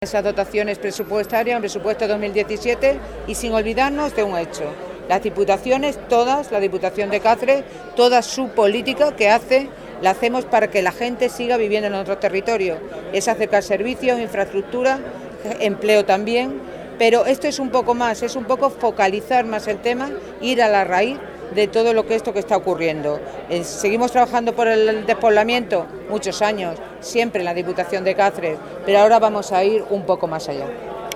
Esas dotaciones presupuestarias, el presupuesto 2017, y sin olvidarnos de un hecho. Las diputaciones, todas, la Diputación de Cáceres, toda su política que hace, la hacemos para que la gente siga viviendo en nuestro territorio. Es acercar servicios, infraestructura, empleo también, pero esto es un poco más, es un poco focalizar más el tema, ir a la raíz de todo esto que está ocurriendo. Seguimos trabajando por el despoblamiento muchos años, siempre en la Diputación de Cáceres, pero ahora vamos a ir un poco más allá.